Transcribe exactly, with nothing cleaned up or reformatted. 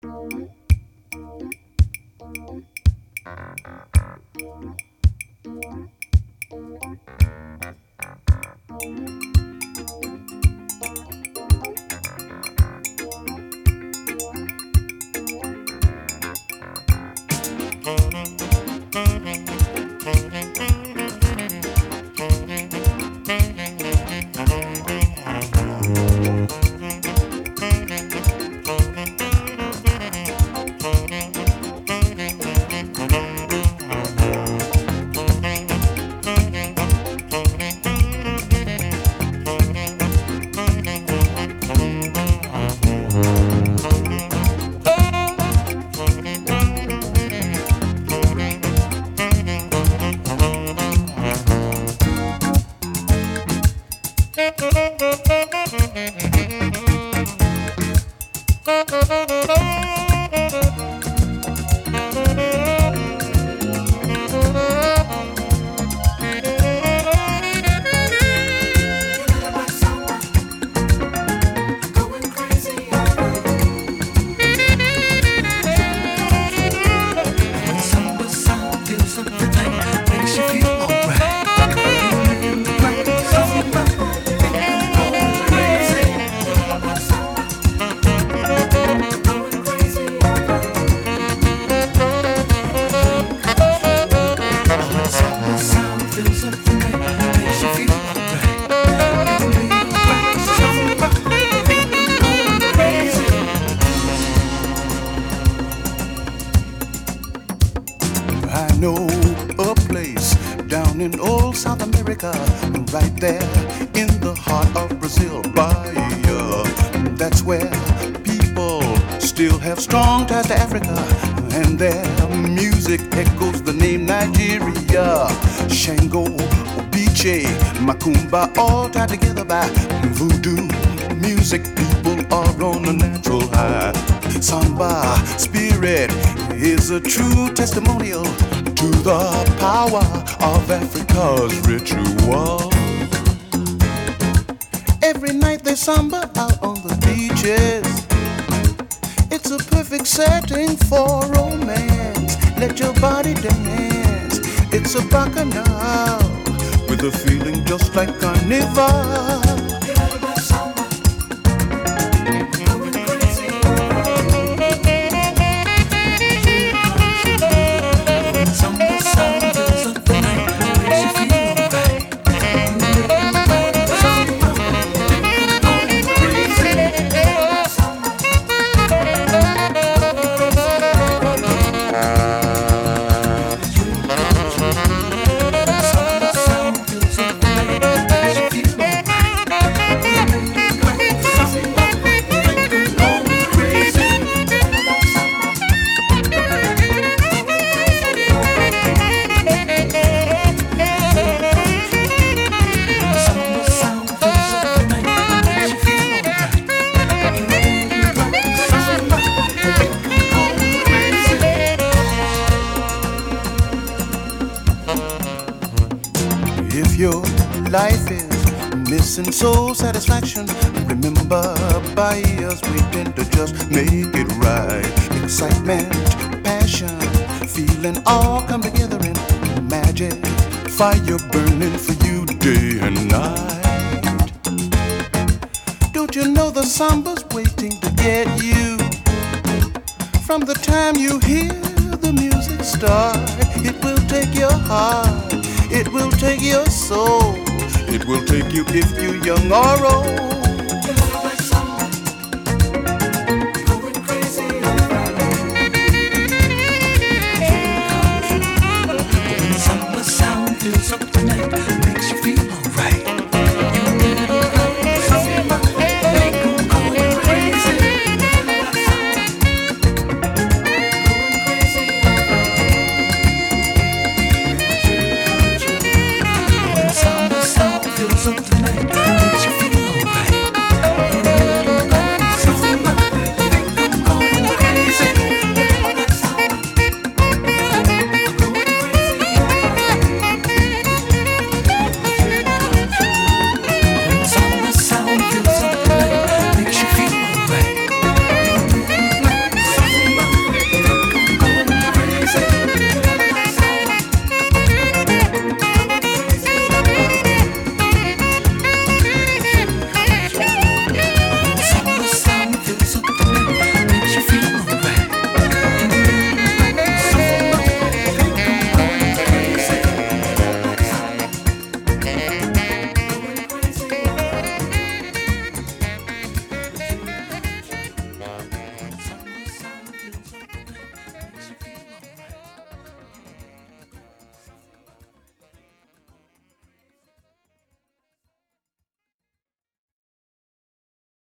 Makumba, all tied together by voodoo music. People are on a natural high. Samba spirit is a true testimonial to the power of Africa's ritual. Every night they samba out on the beaches. It's a perfect setting for romance. Let your body dance. It's a bacchanal with a feeling just like carnival. And soul satisfaction, remember buyers waiting to just make it right. Excitement, passion, feeling all come together in magic. Fire burning for you day and night. Don't you know the samba's waiting to get you? From the time you hear the music start, it will take your heart, it will take your soul. It will take you if you're young or old.